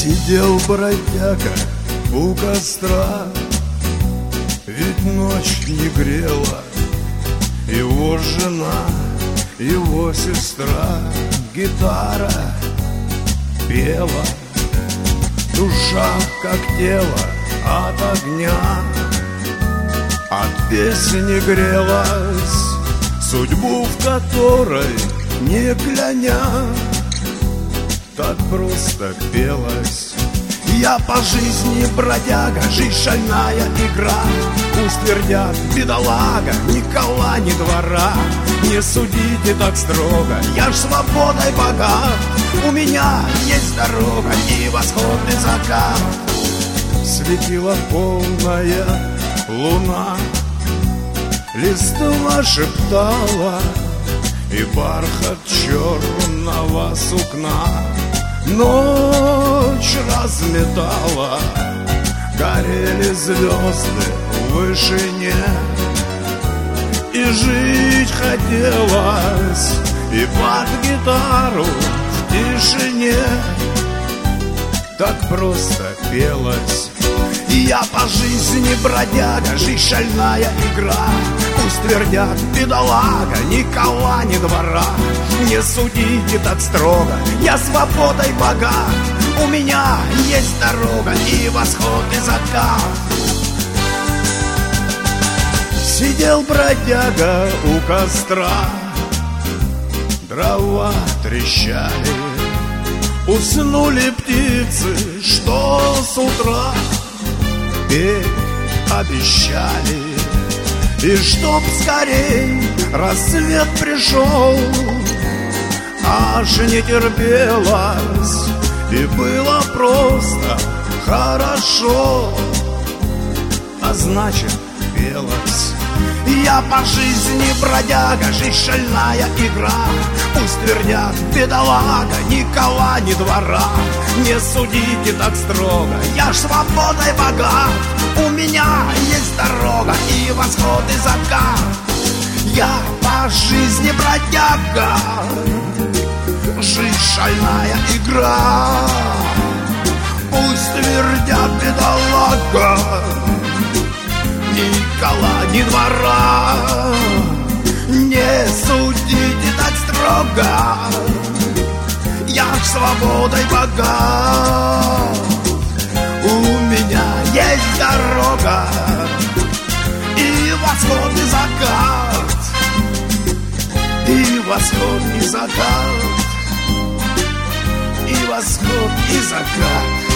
Сидел бродяга у костра, ведь ночь не грела. Его жена, его сестра, гитара пела. Душа, как тело, от огня, от песни грелась, судьбу в которой не кляня, так просто пелась. Я по жизни бродяга, жизнь шальная игра. Пусть твердят, бедолага, ни кола, ни двора. Не судите так строго, я ж свободой богат. У меня есть дорога и восход, и закат. Светила полная луна, листва шептала, и бархат черного сукна ночь разметала. Горели звезды в вышине, и жить хотелось, и под гитару в тишине так просто пелось. Я по жизни бродяга, жизнь шальная игра. Пусть твердят, бедолага, ни кола, ни двора. Не судите так строго, я свободой богат. У меня есть дорога и восход, и закат. Сидел бродяга у костра, дрова трещали. Уснули птицы, что с утра петь обещали. И чтоб скорей рассвет пришел, аж не терпелось, и было просто хорошо, а значит пелось. Я по жизни бродяга, жизнь шальная игра. Пусть твердят, бедолага, ни кола, ни двора. Не судите так строго, я ж свободой богат. У меня есть дорога и восход, и закат. Я по жизни бродяга, жизнь шальная игра. Пусть твердят, бедолага, ни кола, ни двора. Не судите так строго, я ж свободой богат. У меня есть дорога и восход, и закат. И восход, и закат. И восход, и закат.